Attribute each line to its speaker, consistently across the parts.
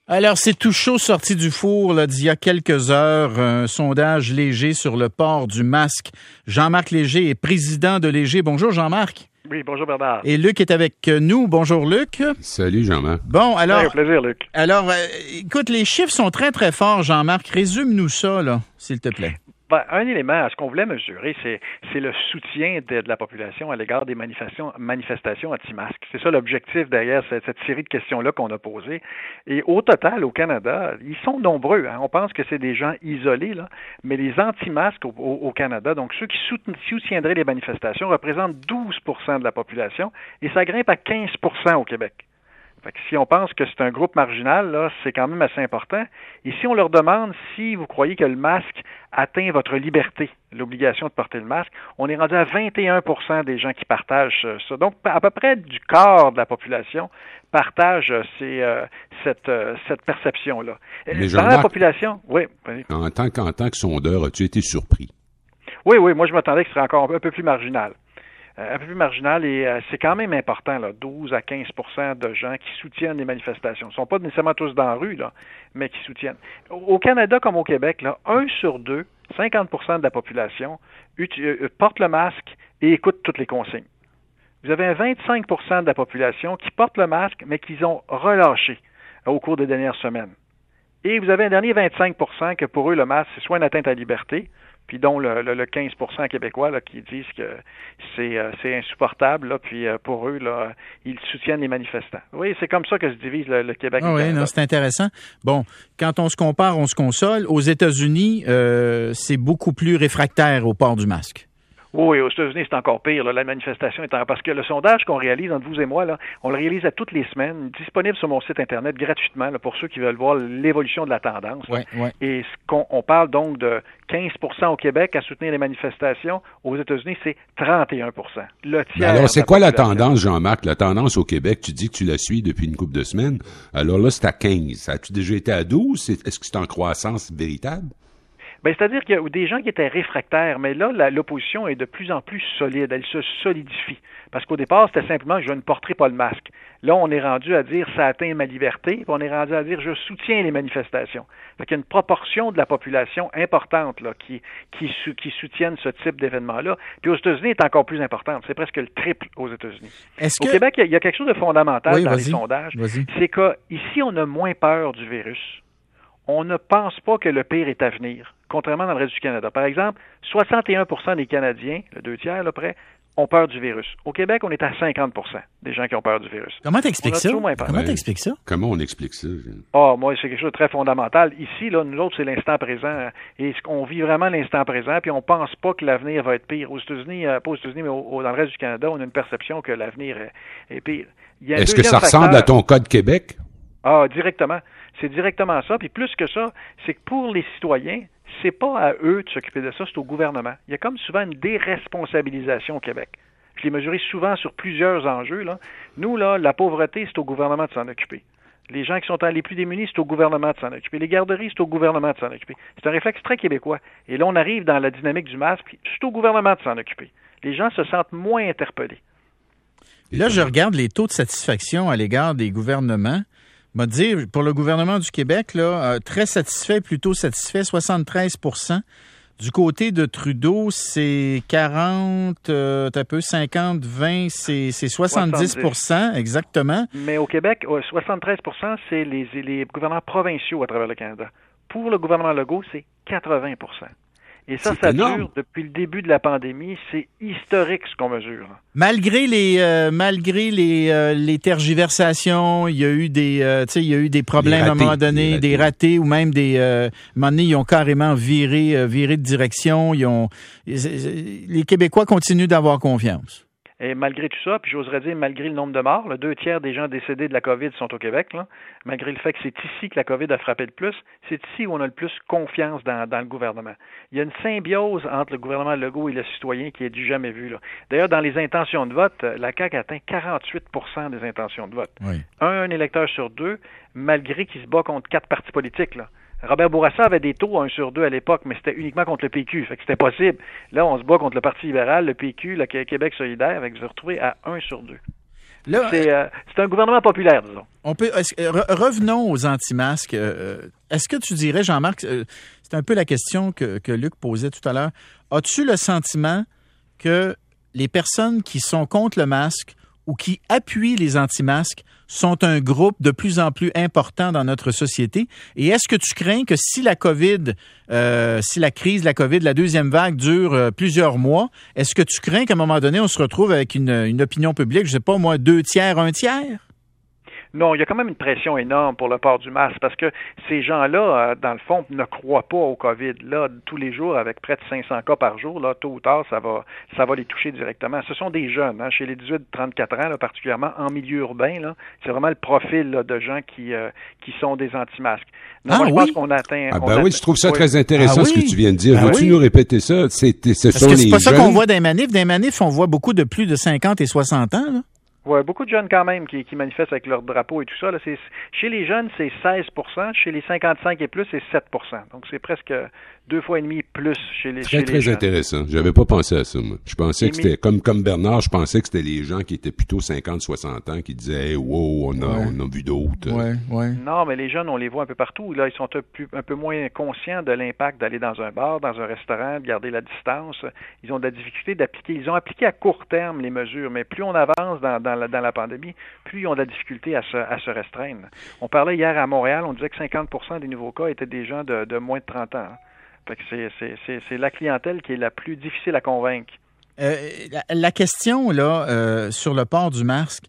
Speaker 1: Alors, c'est tout chaud sorti du four là, d'il y a quelques heures, un sondage Léger sur le port du masque. Jean-Marc Léger est président de Léger. Bonjour Jean-Marc.
Speaker 2: Oui, bonjour Bernard.
Speaker 1: Et Luc est avec nous. Bonjour Luc.
Speaker 3: Salut Jean-Marc.
Speaker 1: Bon, alors...
Speaker 2: Un plaisir, Luc.
Speaker 1: Alors, écoute, les chiffres sont très très forts, Jean-Marc. Résume-nous ça, là, s'il te plaît.
Speaker 2: Ben, un élément, ce qu'on voulait mesurer, c'est le soutien de la population à l'égard des manifestations anti-masques. C'est ça l'objectif derrière cette série de questions-là qu'on a posées. Et au total, au Canada, ils sont nombreux. Hein. On pense que c'est des gens isolés, là, mais les anti-masques au Canada, donc ceux qui soutiendraient les manifestations, représentent 12% de la population et ça grimpe à 15% au Québec. Fait que si on pense que c'est un groupe marginal, là, c'est quand même assez important. Et si on leur demande si vous croyez que le masque atteint votre liberté, l'obligation de porter le masque, on est rendu à 21% des gens qui partagent ça. Donc, à peu près du quart de la population partage cette perception-là.
Speaker 3: Mais
Speaker 2: dans la population, oui.
Speaker 3: En tant que sondeur, as-tu été surpris?
Speaker 2: Oui, moi je m'attendais que ce serait encore un peu plus marginal. Un peu plus marginal et c'est quand même important, là, 12 à 15% de gens qui soutiennent les manifestations. Ils ne sont pas nécessairement tous dans la rue, là, mais qui soutiennent. Au Canada comme au Québec, là, 1 sur 2, 50% de la population porte le masque et écoute toutes les consignes. Vous avez un 25% de la population qui porte le masque, mais qu'ils ont relâché au cours des dernières semaines. Et vous avez un dernier 25% que pour eux, le masque, c'est soit une atteinte à la liberté, puis dont le 15% québécois là, qui disent que c'est insupportable, là, puis pour eux, là, ils soutiennent les manifestants. Oui, c'est comme ça que se divise le Québec.
Speaker 1: Oui, non, c'est intéressant. Bon, quand on se compare, on se console. Aux États-Unis, c'est beaucoup plus réfractaire au port du masque.
Speaker 2: Oui, aux États-Unis, c'est encore pire. Là, la manifestation est parce que le sondage qu'on réalise entre vous et moi, là, on le réalise à toutes les semaines, disponible sur mon site Internet gratuitement là, pour ceux qui veulent voir l'évolution de la tendance.
Speaker 1: Ouais.
Speaker 2: Et on parle donc de 15% au Québec à soutenir les manifestations. Aux États-Unis, c'est 31%. Le tiers.
Speaker 3: Alors, c'est quoi la tendance, Jean-Marc? La tendance au Québec, tu dis que tu la suis depuis une couple de semaines. Alors là, c'est à 15. As-tu déjà été à 12? Est-ce que c'est en croissance véritable?
Speaker 2: Ben, c'est-à-dire qu'il y a des gens qui étaient réfractaires, mais là, l'opposition est de plus en plus solide, elle se solidifie. Parce qu'au départ, c'était simplement « je ne porterai pas le masque ». Là, on est rendu à dire « ça atteint ma liberté », puis on est rendu à dire « je soutiens les manifestations ». Fait qu'il y a une proportion de la population importante là, qui soutiennent ce type d'événement-là. Puis aux États-Unis, elle est encore plus importante. C'est presque le triple aux États-Unis. Au Québec, il y a quelque chose de fondamental dans les sondages. C'est qu'ici, on a moins peur du virus. On ne pense pas que le pire est à venir, contrairement dans le reste du Canada. Par exemple, 61% des Canadiens, le 2/3 là près, ont peur du virus. Au Québec, on est à 50% des gens qui ont peur du virus.
Speaker 1: Comment t'expliques ça? T'expliques ça?
Speaker 3: Comment on explique ça?
Speaker 2: Moi, c'est quelque chose de très fondamental. Ici, là, nous autres, c'est l'instant présent. Et on vit vraiment l'instant présent, puis on pense pas que l'avenir va être pire. Aux États-Unis, pas aux États-Unis, mais dans le reste du Canada, on a une perception que l'avenir est pire.
Speaker 3: Est-ce que ça ressemble à ton cas de Québec?
Speaker 2: Directement. C'est directement ça. Puis plus que ça, c'est que pour les citoyens, c'est pas à eux de s'occuper de ça, c'est au gouvernement. Il y a comme souvent une déresponsabilisation au Québec. Je l'ai mesuré souvent sur plusieurs enjeux. Là. Nous, là, la pauvreté, c'est au gouvernement de s'en occuper. Les gens qui sont les plus démunis, c'est au gouvernement de s'en occuper. Les garderies, c'est au gouvernement de s'en occuper. C'est un réflexe très québécois. Et là, on arrive dans la dynamique du masque, puis c'est au gouvernement de s'en occuper. Les gens se sentent moins interpellés.
Speaker 1: Là, je regarde les taux de satisfaction à l'égard des gouvernements. M'a dire, pour le gouvernement du Québec, là, très satisfait, plutôt satisfait, 73%. Du côté de Trudeau, c'est 50, 20, c'est 70%, exactement.
Speaker 2: Mais au Québec, 73%, c'est les gouvernements provinciaux à travers le Canada. Pour le gouvernement Legault, c'est 80%. Et ça dure depuis le début de la pandémie. C'est historique ce qu'on mesure.
Speaker 1: Malgré les tergiversations, il y a eu des problèmes à un moment donné, des ratés ou même à un moment donné, ils ont carrément viré de direction. Les Québécois continuent d'avoir confiance.
Speaker 2: Et malgré tout ça, puis j'oserais dire malgré le nombre de morts, 2/3 des gens décédés de la COVID sont au Québec, là, malgré le fait que c'est ici que la COVID a frappé le plus, c'est ici où on a le plus confiance dans le gouvernement. Il y a une symbiose entre le gouvernement Legault et le citoyen qui est du jamais vu. Là. D'ailleurs, dans les intentions de vote, la CAQ atteint 48% des intentions de vote.
Speaker 1: Oui.
Speaker 2: Un électeur sur 2, malgré qu'il se bat contre 4 partis politiques, là. Robert Bourassa avait des taux 1 sur 2 à l'époque, mais c'était uniquement contre le PQ, fait que c'était possible. Là, on se bat contre le Parti libéral, le PQ, le Québec solidaire, fait que vous vous retrouvez à 1 sur 2.
Speaker 1: Là,
Speaker 2: c'est un gouvernement populaire, disons.
Speaker 1: Revenons aux anti-masques. Est-ce que tu dirais, Jean-Marc, c'est un peu la question que Luc posait tout à l'heure, as-tu le sentiment que les personnes qui sont contre le masque ou qui appuient les anti-masques sont un groupe de plus en plus important dans notre société? Et est-ce que tu crains que si la COVID, si la crise de la COVID, la deuxième vague dure plusieurs mois, est-ce que tu crains qu'à un moment donné, on se retrouve avec une opinion publique, je sais pas moi, 2 tiers, 1 tiers?
Speaker 2: Non, il y a quand même une pression énorme pour le port du masque parce que ces gens-là, dans le fond, ne croient pas au COVID. Là, tous les jours, avec près de 500 cas par jour, là, tôt ou tard, ça va les toucher directement. Ce sont des jeunes, chez les 18-34 ans, là, particulièrement en milieu urbain. Là, c'est vraiment le profil là, de gens qui sont des anti-masques. Non, moi, je pense qu'on atteint...
Speaker 3: oui, je trouve ça très intéressant ce que tu viens de dire.
Speaker 1: Veux-tu
Speaker 3: nous répéter ça?
Speaker 1: Parce que c'est pas ça qu'on voit dans les manifs. Dans les manifs, on voit beaucoup de plus de 50 et 60 ans, là.
Speaker 2: Oui, beaucoup de jeunes quand même qui manifestent avec leur drapeau et tout ça. Là, chez les jeunes, c'est 16 %. Chez les 55 et plus, c'est 7 %. Donc, c'est presque 2 fois et demi plus chez les jeunes.
Speaker 3: Très intéressant. J'avais pas pensé à ça, moi. Je pensais que c'était, comme Bernard, je pensais que c'était les gens qui étaient plutôt 50-60 ans qui disaient, hey, wow, on a vu d'autres.
Speaker 1: Ouais.
Speaker 2: Non, mais les jeunes, on les voit un peu partout. Là, ils sont un peu moins conscients de l'impact d'aller dans un bar, dans un restaurant, de garder la distance. Ils ont de la difficulté d'appliquer. Ils ont appliqué à court terme les mesures, mais plus on avance dans la pandémie, plus ils ont de la difficulté à se restreindre. On parlait hier à Montréal, on disait que 50 % des nouveaux cas étaient des gens de moins de 30 ans. Fait que c'est la clientèle qui est la plus difficile à convaincre.
Speaker 1: La question là sur le port du masque,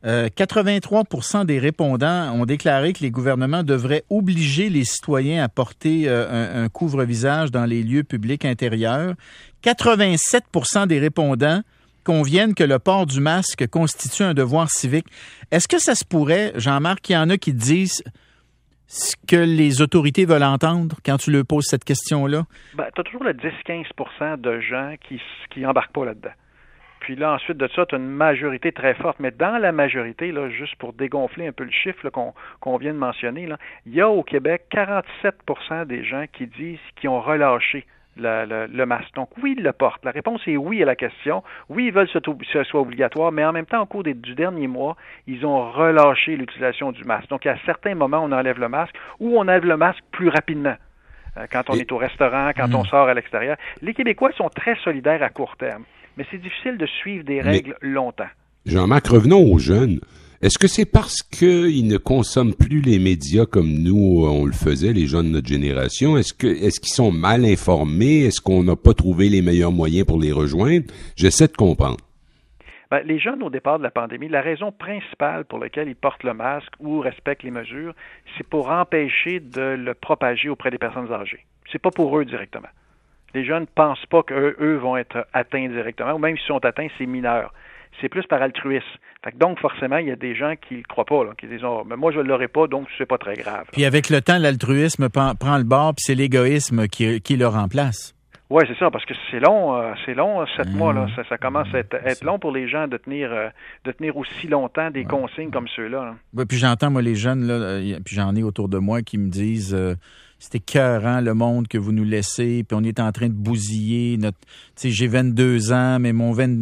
Speaker 1: 83 % des répondants ont déclaré que les gouvernements devraient obliger les citoyens à porter un couvre-visage dans les lieux publics intérieurs. 87 % des répondants conviennent que le port du masque constitue un devoir civique. Est-ce que ça se pourrait, Jean-Marc, qu'il y en a qui disent ce que les autorités veulent entendre quand tu leur poses cette question-là?
Speaker 2: Ben, tu as toujours le 10-15 % de gens qui embarquent pas là-dedans. Puis là, ensuite de ça, tu as une majorité très forte. Mais dans la majorité, là, juste pour dégonfler un peu le chiffre là, qu'on vient de mentionner, là, il y a au Québec 47 % des gens qui disent qu'ils ont relâché le masque. Donc, oui, ils le portent. La réponse est oui à la question. Oui, ils veulent que ce soit obligatoire, mais en même temps, au cours du dernier mois, ils ont relâché l'utilisation du masque. Donc, à certains moments, on enlève le masque ou on enlève le masque plus rapidement. Quand on est au restaurant, quand on sort à l'extérieur. Les Québécois sont très solidaires à court terme, mais c'est difficile de suivre des règles longtemps.
Speaker 3: Jean-Marc, revenons aux jeunes. Est-ce que c'est parce qu'ils ne consomment plus les médias comme nous, on le faisait, les jeunes de notre génération? Est-ce qu'ils sont mal informés? Est-ce qu'on n'a pas trouvé les meilleurs moyens pour les rejoindre? J'essaie de comprendre.
Speaker 2: Ben, les jeunes, au départ de la pandémie, la raison principale pour laquelle ils portent le masque ou respectent les mesures, c'est pour empêcher de le propager auprès des personnes âgées. C'est pas pour eux directement. Les jeunes ne pensent pas qu'eux vont être atteints directement, ou même s'ils sont atteints, c'est mineur. C'est plus par altruisme. Fait que donc, forcément, il y a des gens qui ne croient pas, là, qui disent mais moi, je ne l'aurai pas, donc c'est pas très grave.
Speaker 1: Puis avec le temps, l'altruisme prend le bord, puis c'est l'égoïsme qui le remplace.
Speaker 2: Oui, c'est ça, parce que c'est long, 7 mois, là. Ça commence à être long pour les gens de tenir aussi longtemps des consignes comme ceux-là. Hein.
Speaker 1: Ouais, puis j'entends, moi, les jeunes, là, puis j'en ai autour de moi qui me disent c'est écœurant le monde que vous nous laissez, puis on est en train de bousiller notre... Tu sais, j'ai 22 ans, mais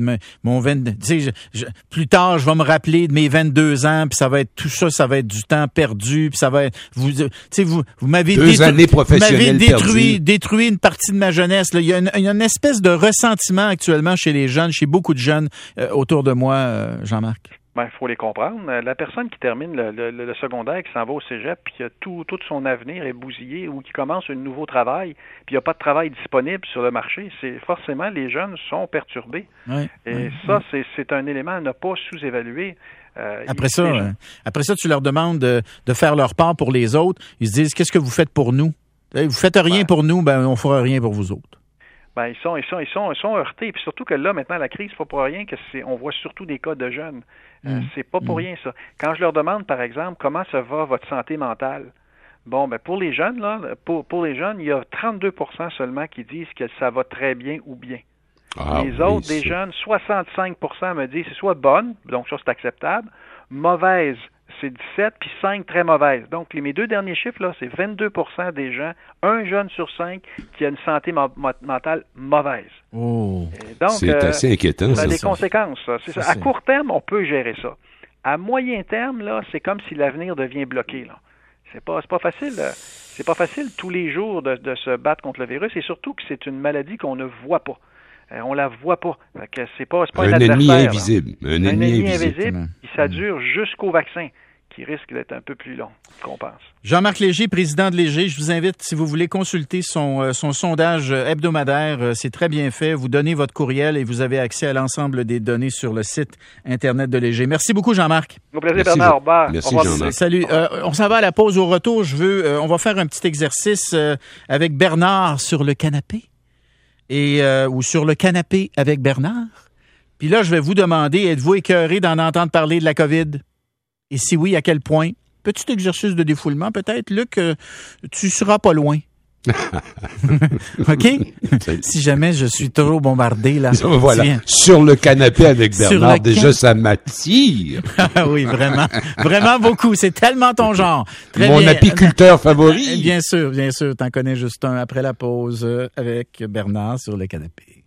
Speaker 1: tu sais, plus tard, je vais me rappeler de mes 22 ans, puis ça va être tout ça, ça va être du temps perdu, puis ça va être... vous m'avez détruit une partie de ma jeunesse. Là. Il y a une espèce de ressentiment actuellement chez les jeunes, chez beaucoup de jeunes autour de moi, Jean-Marc.
Speaker 2: Ben, il faut les comprendre. La personne qui termine le secondaire, qui s'en va au cégep, puis tout son avenir est bousillé, ou qui commence un nouveau travail, puis il n'y a pas de travail disponible sur le marché, c'est forcément les jeunes sont perturbés. C'est un élément à ne pas sous-évaluer.
Speaker 1: Après ça, tu leur demandes de faire leur part pour les autres. Ils se disent, qu'est-ce que vous faites pour nous? Vous faites rien pour nous, ben on fera rien pour vous autres.
Speaker 2: Ben, ils sont heurtés. Puis surtout que là, maintenant, la crise, c'est pas pour rien on voit surtout des cas de jeunes. C'est pas pour rien, ça. Quand je leur demande, par exemple, comment ça va votre santé mentale? Bon, ben, pour les jeunes, là, pour les jeunes, il y a 32 % seulement qui disent que ça va très bien ou bien. Les autres, des jeunes, 65 % me disent c'est soit bonne, donc ça, c'est acceptable, mauvaise, c'est 17, puis 5 très mauvaises. Donc, mes 2 derniers chiffres, là, c'est 22 % des gens, un jeune sur 5 qui a une santé mentale mauvaise.
Speaker 1: Oh.
Speaker 2: Donc,
Speaker 3: c'est assez inquiétant,
Speaker 2: ça a des conséquences. Ça. À court terme, on peut gérer ça. À moyen terme, là, c'est comme si l'avenir devient bloqué, là. C'est pas facile. C'est pas facile tous les jours de se battre contre le virus, et surtout que c'est une maladie qu'on ne voit pas. On la voit pas. Fait que c'est pas un
Speaker 3: ennemi
Speaker 2: adversaire,
Speaker 3: invisible. Un ennemi invisible.
Speaker 2: Et ça dure jusqu'au vaccin, qui risque d'être un peu plus long qu'on pense.
Speaker 1: Jean-Marc Léger, président de Léger, je vous invite, si vous voulez consulter son sondage hebdomadaire, c'est très bien fait. Vous donnez votre courriel et vous avez accès à l'ensemble des données sur le site Internet de Léger. Merci beaucoup, Jean-Marc.
Speaker 2: Au plaisir, Bernard. Au revoir.
Speaker 3: Merci, Jean-Marc.
Speaker 1: Salut. On s'en va à la pause. Au retour, on va faire un petit exercice avec Bernard sur le canapé ou sur le canapé avec Bernard. Puis là, je vais vous demander, êtes-vous écœuré d'en entendre parler de la COVID? Et si oui, à quel point? Petit exercice de défoulement, peut-être, Luc, tu seras pas loin. OK? Si jamais je suis trop bombardé, là.
Speaker 3: Voilà. Sur le canapé avec Bernard, déjà, ça m'attire.
Speaker 1: Oui, vraiment. Vraiment beaucoup. C'est tellement ton genre. Très
Speaker 3: Mon
Speaker 1: bien.
Speaker 3: apiculteur favori.
Speaker 1: Bien sûr. T'en connais juste un après la pause avec Bernard sur le canapé.